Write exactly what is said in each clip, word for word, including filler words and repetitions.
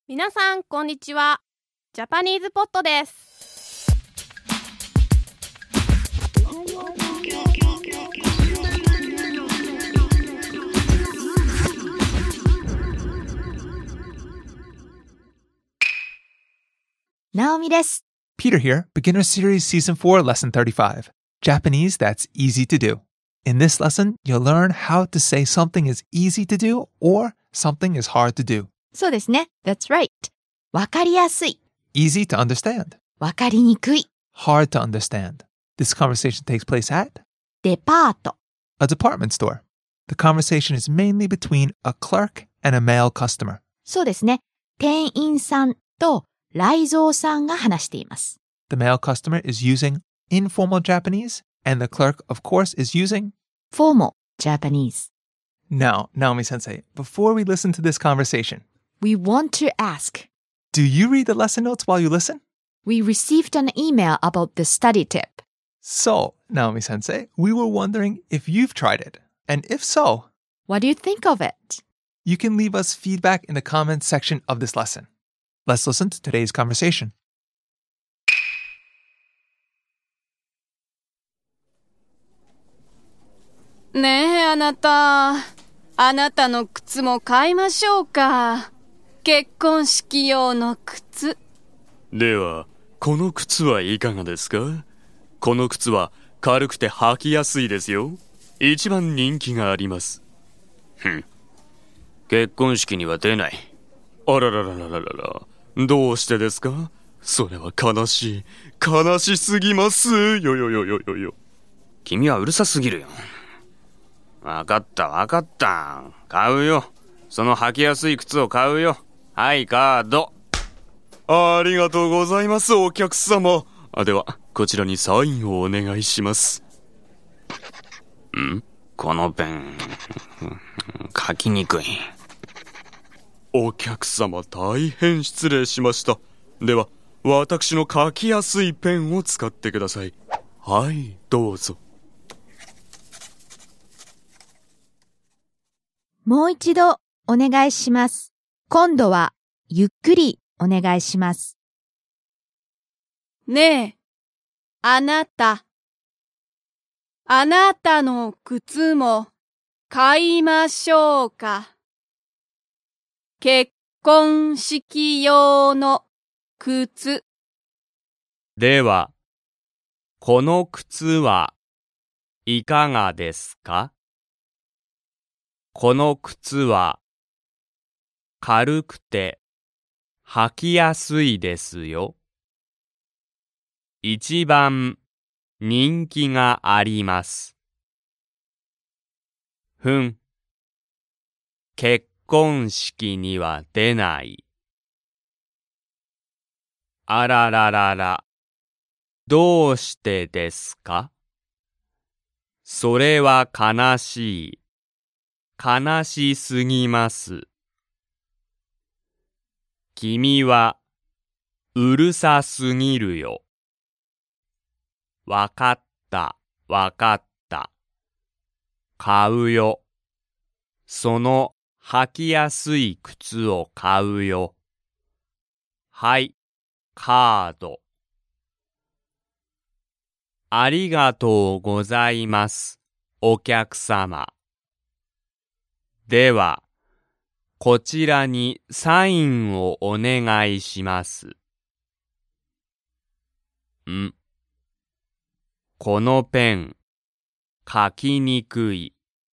皆さんこんにちは。ジャパニーズポットです。 ナオミです。 Peter here, Beginner Series Season four, Lesson thirty-five. Japanese that's easy to do. In this lesson, you'll learn how to say something is easy to do or something is hard to do. そうですね。That's right. わかりやすい。 Easy to understand. わかりにくい。 Hard to understand. This conversation takes place at デパート。 a department store. The conversation is mainly between a clerk and a male customer. そうですね。店員さんと来蔵さんが話しています。 The male customer is using informal Japanese, and the clerk, of course, is using formal Japanese. Now, Naomi-sensei, before we listen to this conversation, We want to ask. do you read the lesson notes while you listen? We received an email about the study tip. So, Naomi-sensei, we were wondering if you've tried it. And if so, What do you think of it? you can leave us feedback in the comments section of this lesson. Let's listen to today's conversation. ねえあなた、あなたの靴も買いましょうか。結婚式用の靴。 では、この靴はいかがですか？この靴は軽くて履きやすいですよ。一番人気があります。ふん。結婚式には出ない。あららららららら。どうしてですか？それは悲しい。悲しすぎます。よよよよよよ。君はうるさすぎるよ。わかったわかった。買うよ。その履きやすい靴を買うよ。はい、カード。ありがとうございます、お客様。では、こちらにサインをお願いします。ん？このペン、書きにくい。お客様、大変失礼しました。では、私の書きやすいペンを使ってください。はい、どうぞ。 もう一度お願いします。今度はゆっくりお願いします。 ねえ、あなた。あなたの靴も買いましょうか。結婚式用の靴。 では、この靴はいかがですか？この靴は軽くて履きやすいですよ。一番人気があります。ふん。結婚式には出ない。あらららら。どうしてですか？それは悲しい。悲しすぎます。君はうるさすぎるよ。わかった、わかった。買うよ。その履きやすい靴を買うよ。はい、カード。ありがとうございます、お客様。では、こちらにサインをお願いします。ん？このペン、書きにくい。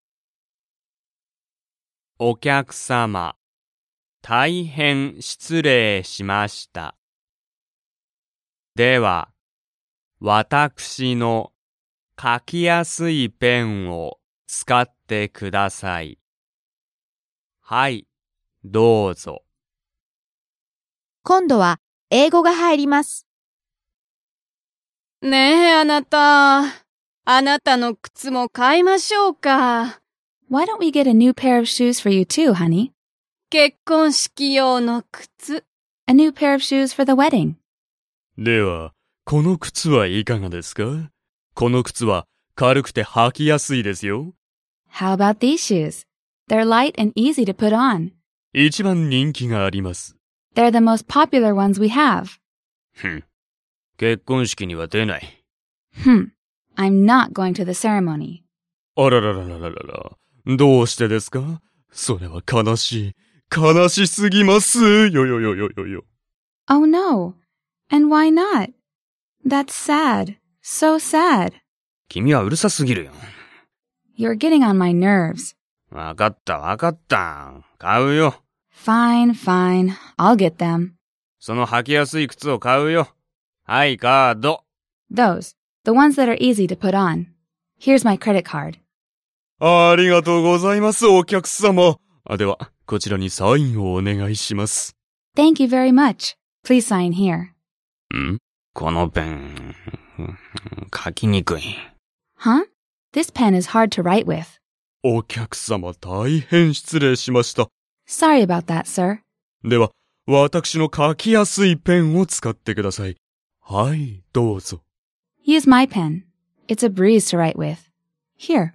お客様、大変失礼しました。では、私の書きやすいペンを使ってください。はい、どうぞ。 今度は英語が入ります。 ねえあなた、あなたの靴も買いましょうか。 Why don't we get a new pair of shoes for you too, honey? 結婚式用の靴。 A new pair of shoes for the wedding. では、この靴はいかがですか？この靴は軽くて履きやすいですよ。 How about these shoes? They're light and easy to put on. 一番人気があります。 They're the most popular ones we have. ふん。結婚式には出ない。 Hmm. I'm not going to the ceremony. あららららららら。どうしてですか？それは悲しい。悲しすぎます。よよよよよよ。 Oh no. And why not? That's sad. So sad. 君はうるさすぎるよ。 You're getting on my nerves. わかったわかった。買うよ。 Fine, fine. I'll get them. その履きやすい靴を買うよ。はい、カード。 Those. The ones that are easy to put on. Here's my credit card. ありがとうございます、お客様。あ、では、こちらにサインをお願いします。 Thank you very much. Please sign here. ん？このペン、書きにくい。 Huh? This pen is hard to write with. お客様、大変失礼しました。 Sorry about that, sir. では、私の書きやすいペンを使ってください。はい、どうぞ。 Use my pen. It's a breeze to write with. Here.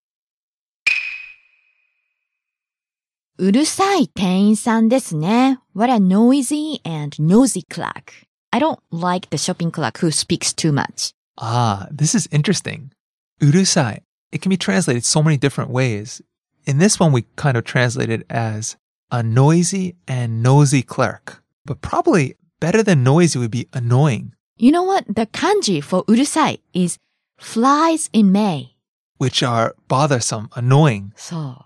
うるさい店員さんですね。What a noisy and nosy clerk. I don't like the shopping clerk who speaks too much. Ah, this is interesting. Urusai. It can be translated so many different ways. In this one, we kind of translate it as a noisy and nosy clerk. But probably better than noisy would be annoying. You know what? The kanji for うるさい is flies in May. Which are bothersome, annoying. そう。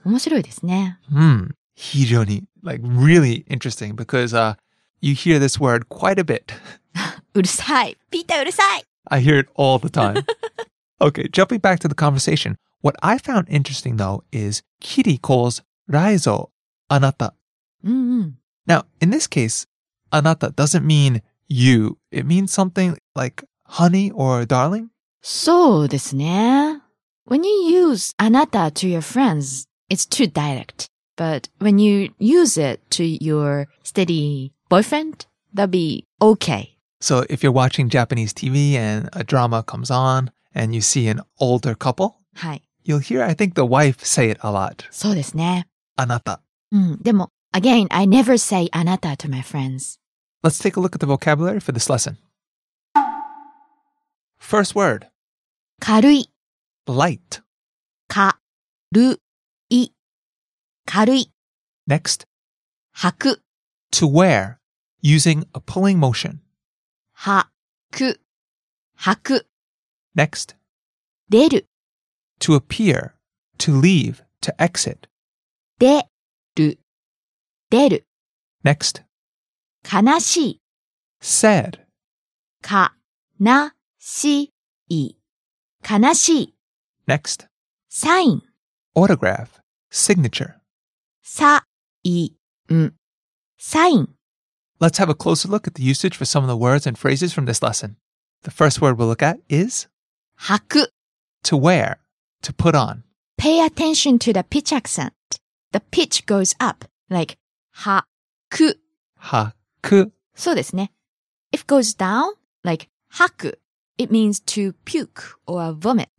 面白いですね。 Hmm. Hironi. Like really interesting because uh, you hear this word quite a bit. うるさい。ピーターうるさい。 I hear it all the time. Okay, jumping back to the conversation. What I found interesting though is Kiri calls Raizo anata. うんうん。 Now, in this case, anata doesn't mean you. It means something like honey or darling. そうですね。When you use あなた to your friends, it's too direct. But when you use it to your steady boyfriend, that'd be okay. So if you're watching Japanese T V and a drama comes on and you see an older couple, はい。 you'll hear, I think, the wife say it a lot. そうですね。 Anata. うん。でも、again, I never say あなた to my friends. Let's take a look at the vocabulary for this lesson. First word, 軽い。 light. か、る、い。軽い。 Next, 履く。 to wear, using a pulling motion. は、く。履く。 Next, 出る。 to appear, to leave, to exit. 出る。出る。 Next, 悲しい。 said. か、な、し、い。悲しい。 Next, サイン。 autograph, signature. さ、い、ん。サイン。 Let's have a closer look at the usage for some of the words and phrases from this lesson. The first word we'll look at is 履く。 to wear, to put on. Pay attention to the pitch accent. The pitch goes up, like は、く。 Haku. そうですね。If it goes down, like 吐く, it means to puke or vomit.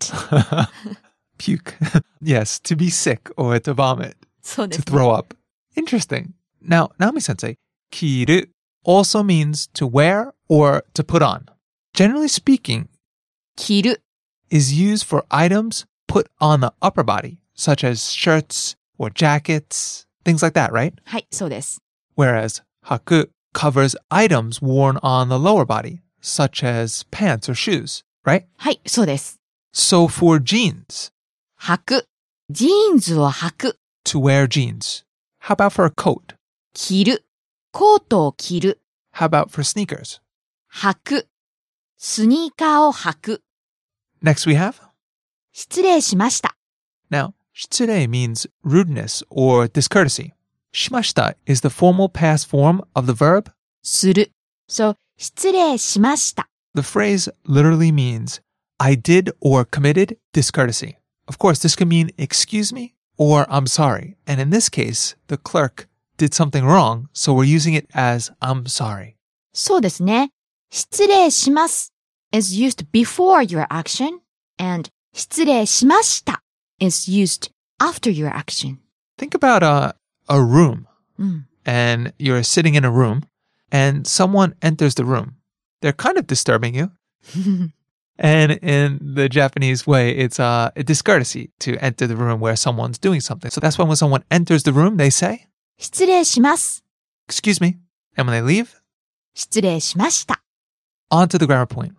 Puke. Yes, to be sick or to vomit, そうで to すね。 throw up. Interesting. Now, Naomi-sensei, kiru also means to wear or to put on. Generally speaking, 着る。 is used for items put on the upper body, such as shirts or jackets, things like that, right? はい、そうです。 Whereas haku covers items worn on the lower body, such as pants or shoes, right? はい、そうです。 So for jeans, 履く。ジーンズを履く。 to wear jeans. How about for a coat? 着る。コートを着る。 How about for sneakers? 履く。スニーカーを履く。 Next we have, 失礼しました。 now, shitsure means rudeness or discourtesy. Shimashita is the formal past form of the verb. する。So, 失礼しました。 The phrase literally means I did or committed discourtesy. Of course, this can mean excuse me or I'm sorry. And in this case, the clerk did something wrong, so we're using it as I'm sorry. そうですね。失礼します is used before your action and 失礼しました is used after your action. Think about a, a room. うん。 and you're sitting in a room and someone enters the room. They're kind of disturbing you. And in the Japanese way, it's uh, a discourtesy to enter the room where someone's doing something. So that's when when someone enters the room, they say, 失礼します。 excuse me. And when they leave, 失礼しました。 on to the grammar point.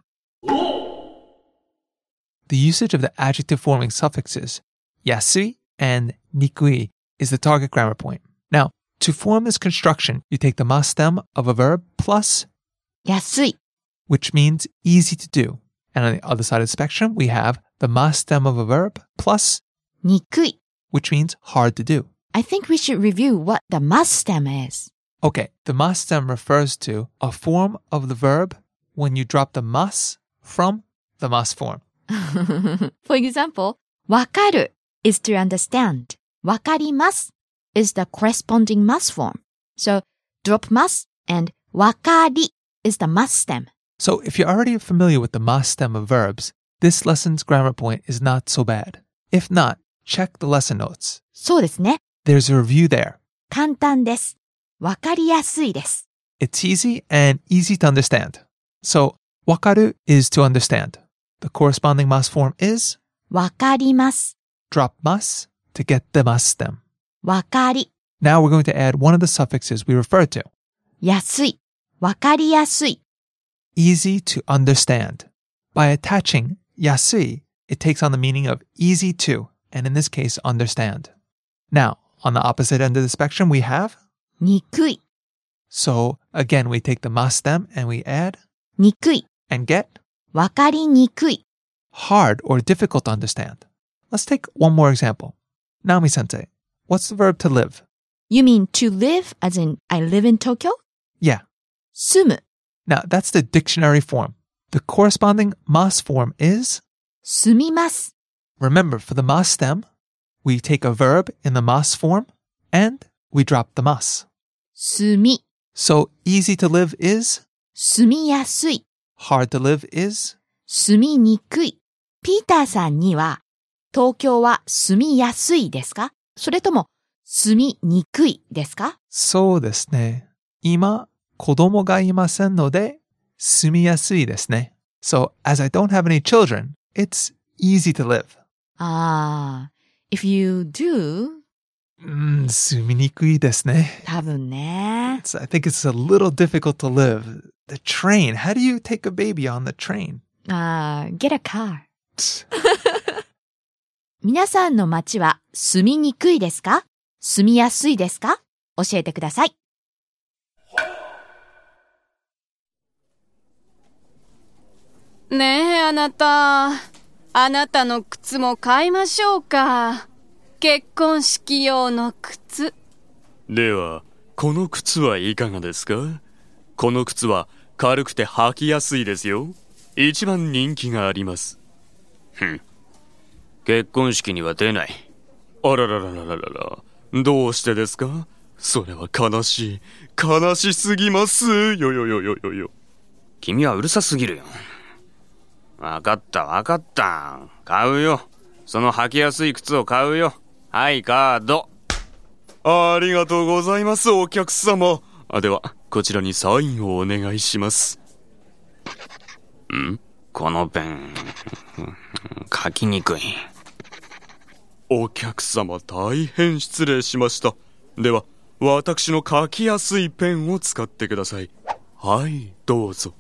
The usage of the adjective forming suffixes yasui and nikui is the target grammar point. Now, to form this construction, you take the mas stem of a verb plus 安い。 which means easy to do. And on the other side of the spectrum, we have the mas stem of a verb plus 憎い。 which means hard to do. I think we should review what the mas stem is. Okay, the mas stem refers to a form of the verb when you drop the mas from the mas form. For example, わかる is to understand. わかります is the corresponding mas form. So, drop mas and わかり is the mas stem. So if you're already familiar with the mas stem of verbs, this lesson's grammar point is not so bad. If not, check the lesson notes. そうですね。 There's a review there. 簡単です。わかりやすいです。 It's easy and easy to understand. So, wakaru is to understand. The corresponding mas form is わかります。 drop mas to get the mas stem. わかり。 Now we're going to add one of the suffixes we referred to. 安い。わかりやすい。 Easy to understand. By attaching yasui, it takes on the meaning of easy to, and in this case, understand. Now, on the opposite end of the spectrum, we have 憎い。 so again, we take the mas stem and we add 憎い。 and get わかりにくい。 hard or difficult to understand. Let's take one more example. Naomi sensei, what's the verb to live? You mean to live as in I live in Tokyo? Yeah. 住む。 Now, that's the dictionary form. The corresponding mas form is, 住みます。 remember, for the mas stem, we take a verb in the mas form and we drop the mas. 住み。 So easy to live is, 住みやすい。 hard to live is, 住みにくい。ピーターさんには、東京は住みやすいですか？それとも、住みにくいですか？ そうですね。今、子供がいませんので、住みやすいですね。So, as I don't have any children, it's easy to live. ああ、if you do, うん、住みにくいですね。 多分ね。 It's, I think it's a little difficult to live. The train. How do you take a baby on the train? ああ、get a car. 皆さんの街は住みにくいですか？住みやすいですか？教えてください。 ねえ、あなた。あなたの靴も買いましょうか。結婚式用の靴。 では、この靴はいかがですか？この靴は軽くて履きやすいですよ。一番人気があります。ふん。結婚式には出ない。あららららららら。どうしてですか？それは悲しい。悲しすぎます。よよよよよよ。君はうるさすぎるよ。わかったわかった。買うよ。その履きやすい靴を買うよ。はい、カード。ありがとうございます、お客様。あ、では、こちらにサインをお願いします。ん？このペン、書きにくい。お客様、大変失礼しました。では、私の書きやすいペンを使ってください。はい、どうぞ。